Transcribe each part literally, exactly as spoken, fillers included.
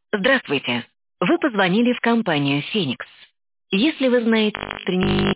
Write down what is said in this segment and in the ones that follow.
Здравствуйте. Вы позвонили в компанию «Феникс». Если вы знаете... внутренний-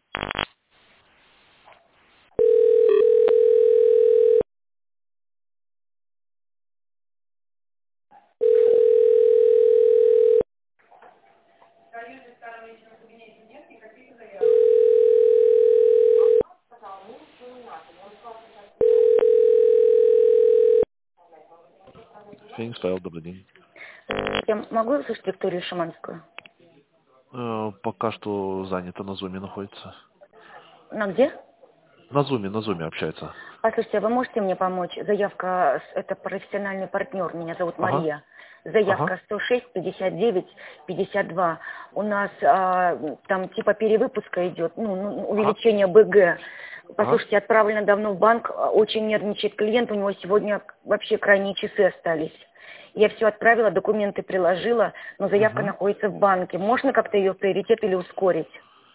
Феникс Павел, добрый день. Я могу услышать Викторию Шаманскую? Э, пока что занято, на зуме находится. На где? На зуме, на зуме общается. Послушайте, а вы можете мне помочь? Заявка, с- это профессиональный партнер, меня зовут Ага, Мария. ага, Заявка сто шесть пятьдесят девять пятьдесят два. У нас а, там типа перевыпуска идет, ну, ну, ага, увеличение БГ. ага, Послушайте, отправлено давно в банк, а, очень нервничает клиент, у него сегодня вообще крайние часы остались. Я все отправила, документы приложила, но заявка угу. находится в банке. Можно как-то ее в приоритет или ускорить?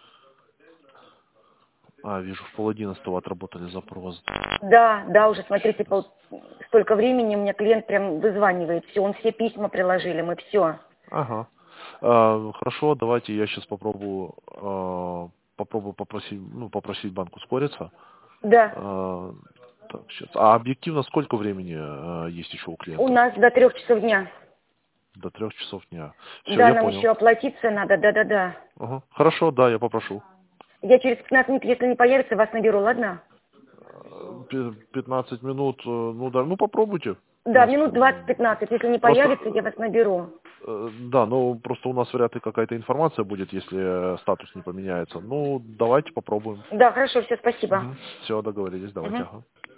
А, вижу, в пол одиннадцатого отработали запрос. Да, да, уже, смотрите, Сейчас. пол... столько времени, у меня клиент прям вызванивает. Все, он все письма приложили, мы все. Ага. А, хорошо, давайте я сейчас попробую, а, попробую попросить, ну, попросить банк ускориться. Да, А, так, сейчас. А объективно сколько времени а, есть еще у у клиента? нас до трех часов дня. До трех часов дня. Все, Да, я нам понял. еще оплатиться надо, да-да-да. Ага. Хорошо, да, я попрошу. Я через пятнадцать минут, если не появится, вас наберу, ладно? Пе- пятнадцать минут, э, ну да, ну попробуйте. В Да, принципе, минут м, двадцать-пятнадцать, если не просто, появится, я вас наберу. э, да, ну просто у нас вряд ли какая-то информация будет, если э, статус не поменяется. Ну, давайте попробуем. Да, хорошо, все, спасибо. Все, договорились, давайте, Мгм. ага.